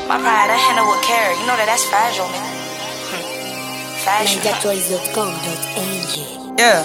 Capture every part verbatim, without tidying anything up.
My pride, I handle with care. You know that that's fragile, nigga. Hmm. Fragile. ninja toys dot com dot a g. Yeah.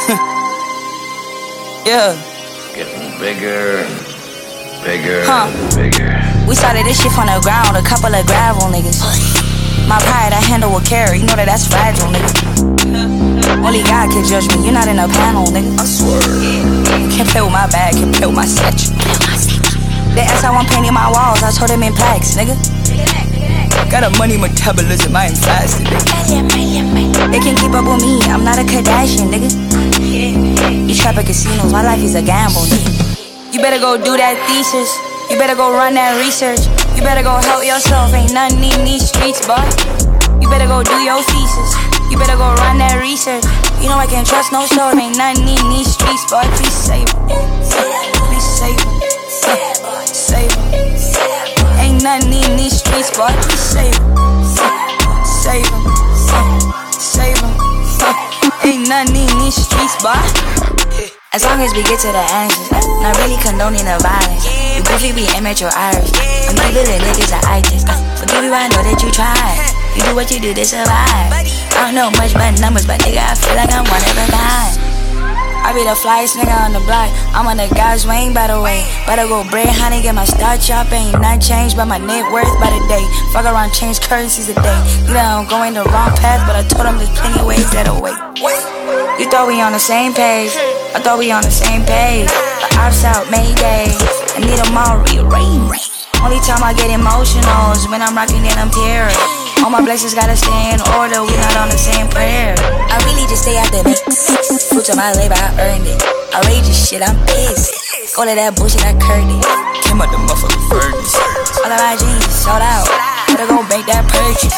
Yeah. Getting bigger and bigger Huh. and bigger. We started this shit from the ground, a couple of gravel niggas. My pride, I handle with care. You know that that's fragile, nigga. Only God can judge me. You're not in a panel, nigga. I swear. Can't play with my bag, can't play with my statue. They asked how I'm painting my walls. I told them in plaques, nigga. Got a money metabolism, I ain't fasting, nigga. They can't keep up with me. I'm not a Kardashian, nigga. You trap at casinos. My life is a gamble, nigga. You better go do that thesis. You better go run that research. You better go help yourself. Ain't nothing in these streets, boy. You better go do your thesis. You better go run that research. You know I can't trust no soul. Ain't nothing in these streets, boy. Please save me. Please save me. Save me. Ain't nothing in these streets, boy. Please save me. Save him. Save him. Ain't nothing in these streets, boy. As long as we get to the answers, not really condoning the violence. You goofy be immature Irish. I'm giving the niggas an itis. Forgive you, I know that you tried. You do what you do to survive. I don't know much about numbers, but nigga, I feel like I'm one of a kind. I be the flyest nigga on the block. I'm on the God's wing, by the way. Better go bread, honey, get my starch up. Ain't nothing changed but my net worth by the day. Fuck around, change currencies a day. You know I'm going the wrong path, but I told them there's plenty ways that'll wait. You thought we on the same page. I thought we on the same page. But ops out, Mayday. I need them all rearranged. Only time I get emotional is when I'm rocking and I'm tearing. All my blessings gotta stay in order, we not on the same prayer. I really just stay out the mix. Fruits of my labor, I earned it. Outrageous shit, I'm pissed. All of that bullshit, I curved it. Came out the motherfucking furnace. All of my jeans sold out. Better go make that purchase.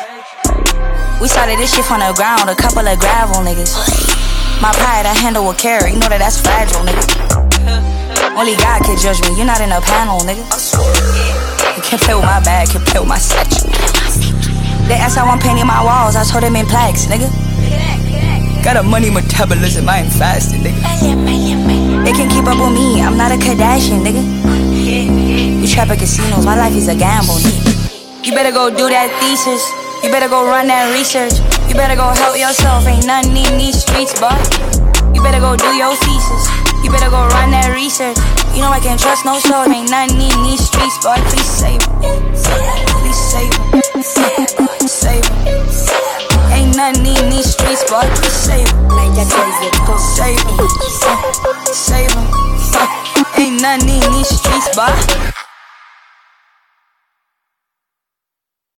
We started this shit from the ground, a couple of gravel niggas. My pride, I handle with care. You know that that's fragile, nigga. Only God can judge me. You're not in a panel, nigga. I swear. You can't play with my bag, can't play with my statue. They asked how I'm painting my walls. I told them in plaques, nigga. Got a money metabolism, I ain't fasting, nigga. They can't keep up with me. I'm not a Kardashian, nigga. You trap at casinos. My life is a gamble, nigga. You better go do that thesis. You better go run that research. You better go help yourself. Ain't nothing in these streets, boy. You better go do your thesis. You better go run that research. You know I can't trust no soul. Ain't nothing in these streets, boy. Please save me. Please save me. Save me. Ain't nothing in these streets, boy. Please save me. ninja toys dot com. Save me. Save me. Ain't nothing in these streets, boy.